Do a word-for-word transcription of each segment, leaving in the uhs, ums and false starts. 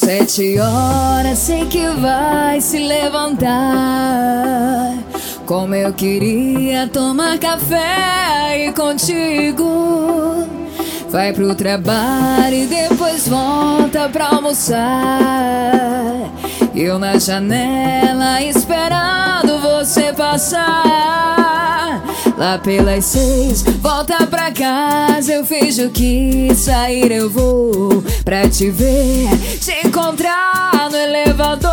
Sete horas, sei que vai se levantar. Como eu queria tomar café aí contigo. Vai pro trabalho e depois volta pra almoçar. Eu na janela esperando você passar. Lá pelas seis, volta pra casa. Eu finjo que sair eu vou pra te ver, te encontrar no elevador.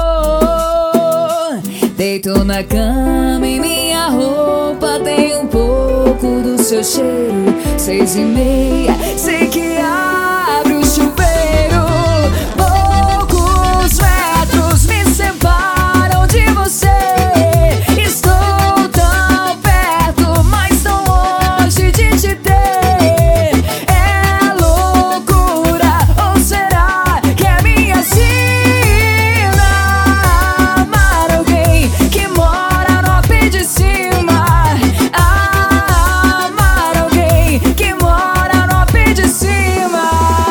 Deito na cama e minha roupa tem um pouco do seu cheiro. Seis e meia, sei que abre o chuveiro. Poucos metros me separam de você. Estou tão perto, mas tão longe de te ter. É loucura, ou será que é minha sina? Amar alguém que mora no apê de cima. Amar alguém que mora no apê de cima.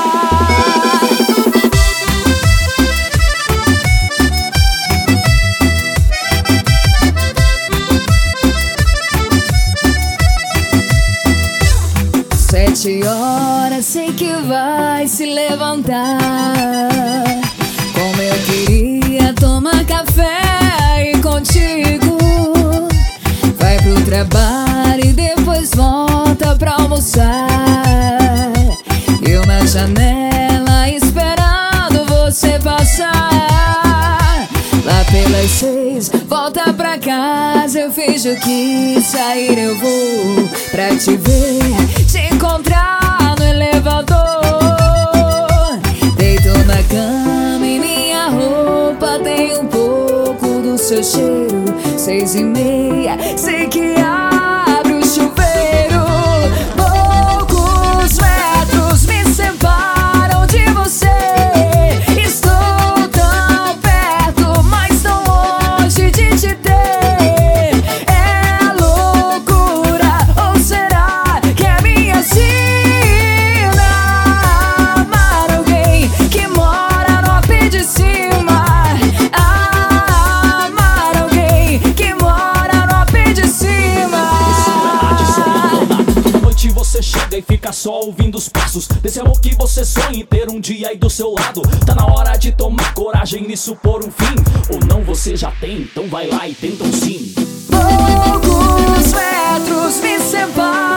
Sete horas, sei que vai se levantar. Como eu queria tomar café aí contigo. Vai pro trabalho e depois volta pra almoçar. Eu na janela esperando você passar. Lá pelas seis, volta pra casa. Eu finjo que sair eu vou pra te ver, te encontrar no elevador. Deito na cama e minha roupa tem um pouco do seu cheiro. Seis e meia, sei que abre o chuveiro. Poucos metros me separam de você. Estou tão perto, mas tão longe de te ter. É loucura, ou será que é minha sina? Amar alguém que mora no apê de cima. Amar alguém que mora no apê de cima. De noite você chega e fica só ouvindo os passos desse amor que você sonha em ter um dia aí do seu lado. Tá na hora de tomar coragem nisso por um fim. Ou não você já tem, então vai lá e tenta um sim. Poucos metros me separam